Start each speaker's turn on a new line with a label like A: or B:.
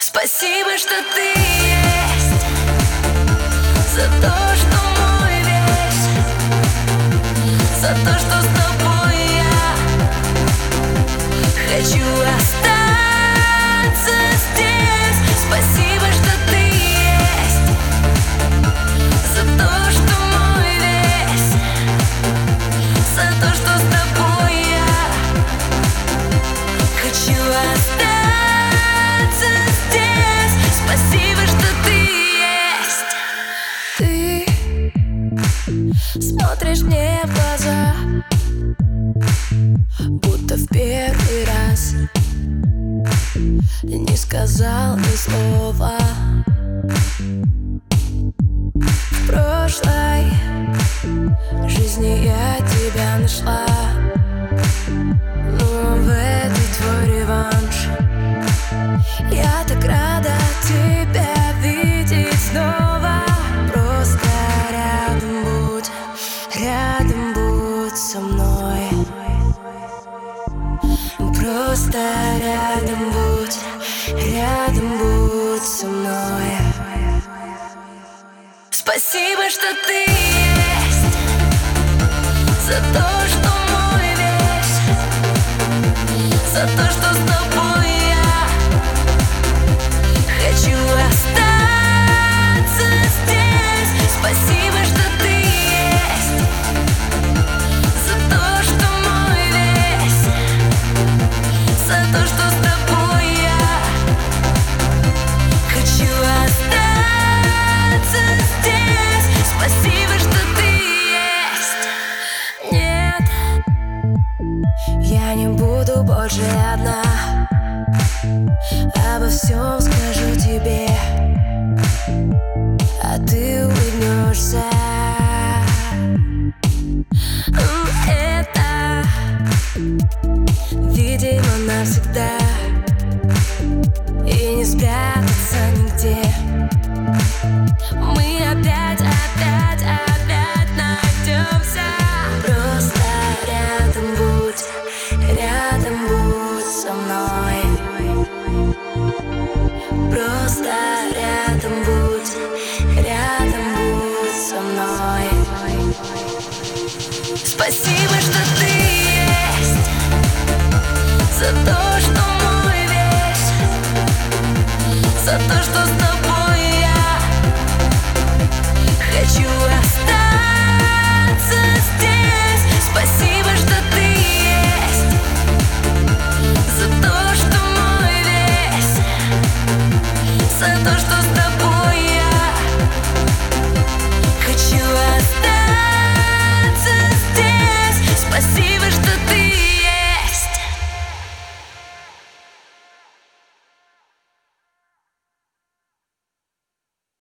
A: Спасибо, что ты есть, за то, что мой весь, за то, что с тобой я хочу остаться здесь. Спасибо, что ты есть, за то, что мой весь, за то, что с тобой я хочу остаться здесь. Спасибо, что ты есть. Ты смотришь мне в глаза, будто в первый раз, не сказал ни слова. В прошлой жизни я тебя нашла, но в этой твой реванш. Я так рада тебя видеть снова. Просто рядом будь со мной. Просто рядом будь со мной. Спасибо, что ты есть, за то, что мой весь, за то, что с тобой я хочу остаться здесь. Спасибо, что ты есть, за то, что мой весь, за то, что с тобой я хочу остаться здесь. Спасибо, что ты есть. Нет, я не буду больше одна, обо всем скажу тебе, а ты улыбнешься. Это, видимо, навсегда, и не спрятаться нигде. Мы опять найдемся. Просто рядом будь со мной. Просто рядом будь со мной. Спасибо, что ты есть, за то, что мой весь, за то, что с тобой я хочу остаться здесь. Спасибо, что ты есть, за то, что мой весь, за то, что с тобой